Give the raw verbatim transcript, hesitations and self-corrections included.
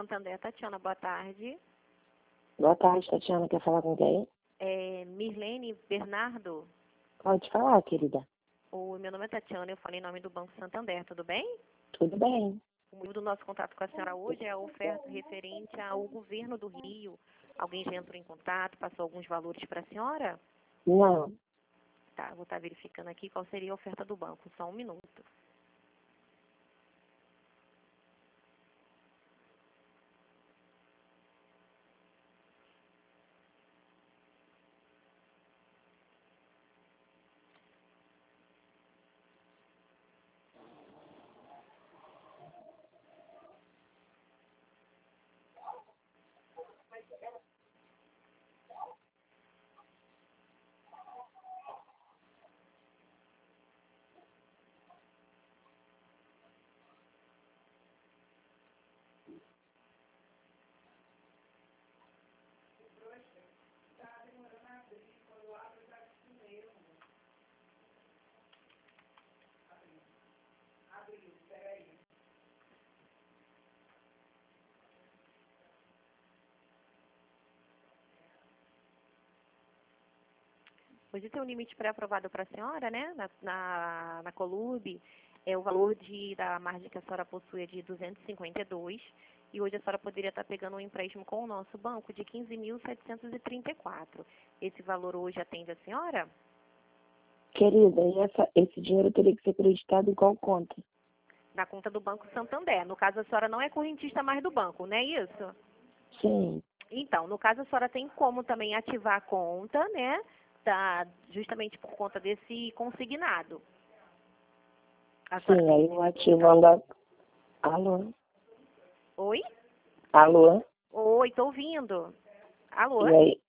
Santander, Tatiana, boa tarde. Boa tarde, Tatiana. Quer falar com quem? É Mirlene Bernardo. Pode falar, querida. O meu nome é Tatiana, eu falei em nome do Banco Santander, tudo bem? Tudo bem. O motivo do nosso contato com a senhora hoje é a oferta referente ao governo do Rio. Alguém já entrou em contato, passou alguns valores para a senhora? Não. Tá, vou estar verificando aqui qual seria a oferta do banco, só um minuto. Hoje tem um limite pré-aprovado para a senhora, né, na, na, na Colube. É, o valor de, da margem que a senhora possui é de duzentos e cinquenta e dois. E hoje a senhora poderia estar pegando um empréstimo com o nosso banco de quinze mil setecentos e trinta e quatro. Esse valor hoje atende a senhora? Querida, e essa, esse dinheiro teria que ser acreditado em qual conta? Na conta do Banco Santander. No caso, a senhora não é correntista mais do banco, não é isso? Sim. Então, no caso, a senhora tem como também ativar a conta, né? Tá, justamente por conta desse consignado. A senhora Sim, tem... aí eu ativando a... Alô? Oi? Alô? Oi, tô ouvindo. Alô? E aí,